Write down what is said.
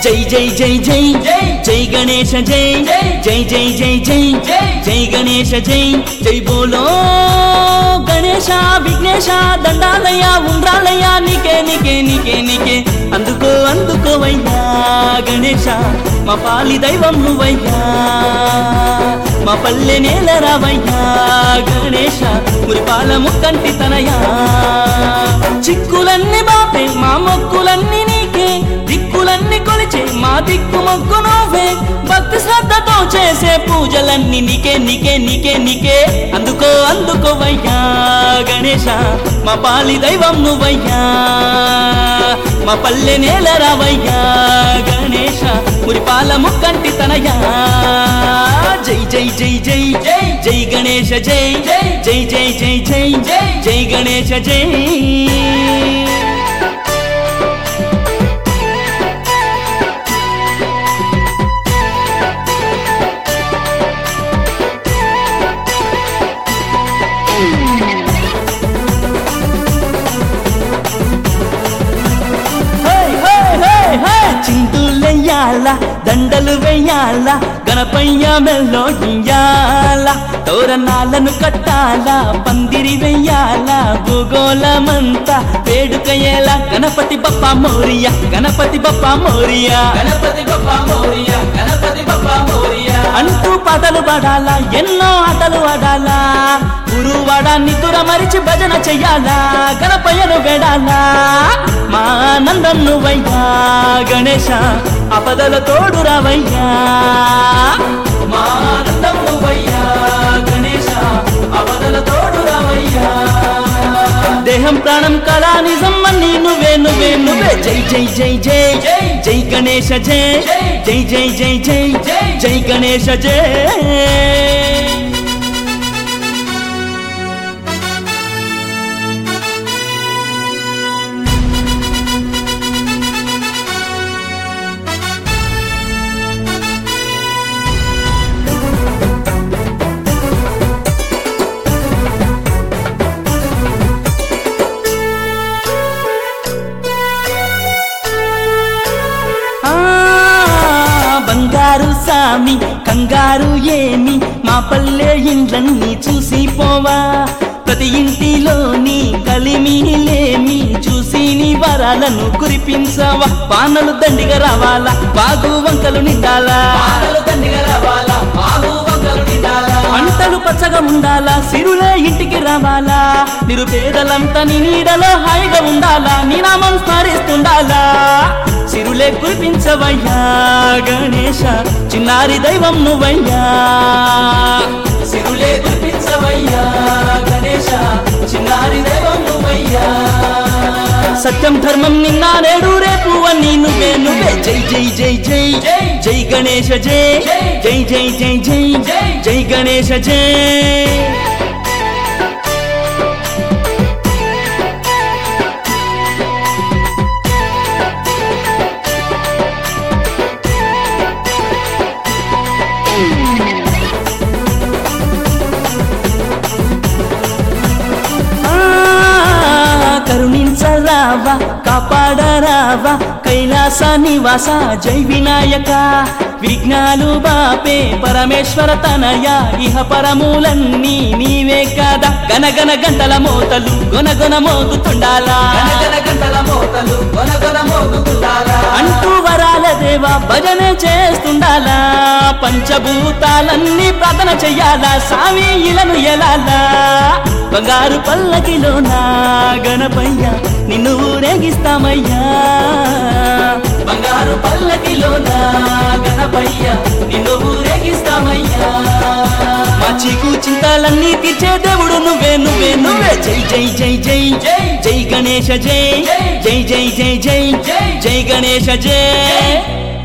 జై జై జై జై జై గణేశ జై జై జై జై జై జై గణేశ జై జై బోలో గణేశ విఘ్నేశ దండాలయ్యా ఉండ్రాలయ్యా నీకే నీకే నీకే నీకే అందుకో అందుకోవయ్యా గణేశ మా పాలి దైవం నువ్వయ్యా మా పల్లె నేల రావయ్యా గణేశ మురిపాల ముక్కంటి తనయా చిక్కులన్నీ బాపే మా మొక్కులన్నీ నీకే దిక్కులన్నీ కొలిచే మా దిక్కు మొక్కు నువ్వే భక్తి శ్రద్ధతో చేసే పూజలన్నీ నీకే నీకే నీకే నీకే అందుకో అందుకోవయ్యా గణేశ మా పాలి దైవం నువ్వయ్యా మా పల్లె నేల రావయ్యా గణేశ మురిపాల ముక్కంటి తనయా జై జై జై జై జై జై గణేశ జై జై జై జై జై జై జై జై గణేశ జై చిందులెయ్యాల దండలు వెయ్యాల గణపయ్య మెల్లో ఇయ్యాల తోరణాలను కట్టాల పందిరి వెయ్యాల భూగోళమంతా వేడుకయ్యేలా గణపతి బప్ప మోరియా గణపతి బప్ప మోరియా గణపతి బప్ప మోరియా గణపతి బప్ప మోరియా అంటూ పాటలు పాడాలా ఎన్నో ఆటలు ఆడాలా గురువాడా నిద్ర మరిచి భజన చెయ్యాలా గణపయ్యను వేడాలా మా ఆనందం నువ్వయ్యా గణేశ ఆపదల తోడు రావయ్యా మా ఆనందం నువ్వయ్యా గణేశ ఆపదల తోడు రావయ్యా దేహం ప్రాణం కళా నిజం అన్నీ నువ్వే నువ్వే నువ్వే జై జై జై జై జై జై గణేశ జై జై జై జై జై జై జై గణేశ జై బంగారు సామి కంగారు ఏమి మా పల్లె ఇండ్లన్నీ చూసి పోవా ప్రతి ఇంటిలోని కలిమిలేమి చూసి నీ వరాలను కురిపించవా వానలు దండిగా రావాలా బాగు వంకలు నిండాలా పంటలు పచ్చగా ఉండాలా సిరులే ఇంటికి రావాలా నిరుపేదలంతా నీ నీడలో హాయిగా ఉండాలా నీ నామం స్మరిస్తుండాలా సిరులే కురిపించవయ్యా గణేశ చిన్నారి దైవం నువ్వయ్యా సిరులే కురిపించవయ్యా గణేశ చిన్నారి దైవం నువ్వయ్యా సత్యం ధర్మం నిన్న నేడు రేపు అన్నీ నువ్వే నువ్వే జై జై జై జై జై జై గణేశ జై జై జై జై జై జై జై గణేశ జై కరుణించరావా కాపాడరావా కైలాస నివాస జై వినాయక విఘ్నాలు బాపే పరమేశ్వర తనయ ఇహ పరములన్నీ నీవే కదా గనగన గంటల మోతలు గొనగొన మోగుతుండాలా అంటూ వరాల దేవా భజన చేస్తుండాలా పంచభూతాలన్నీ ప్రార్థన చెయ్యాలా సామి ఇలను ఎలాలా బంగారు పల్లకిలోనా గణపయ్య నిన్ను ఊరేగిస్తామయ్యా బంగారు పల్లకిలోనా గణపయ్య నిన్ను ఊరేగిస్తామయ్యా మా చీకు చింతలన్నీ తీర్చే దేవుడు నువ్వే నువ్వే నువ్వే జై జై జై జై జై జై గణేశ జై జై జై జై జై జై జై గణేశ జై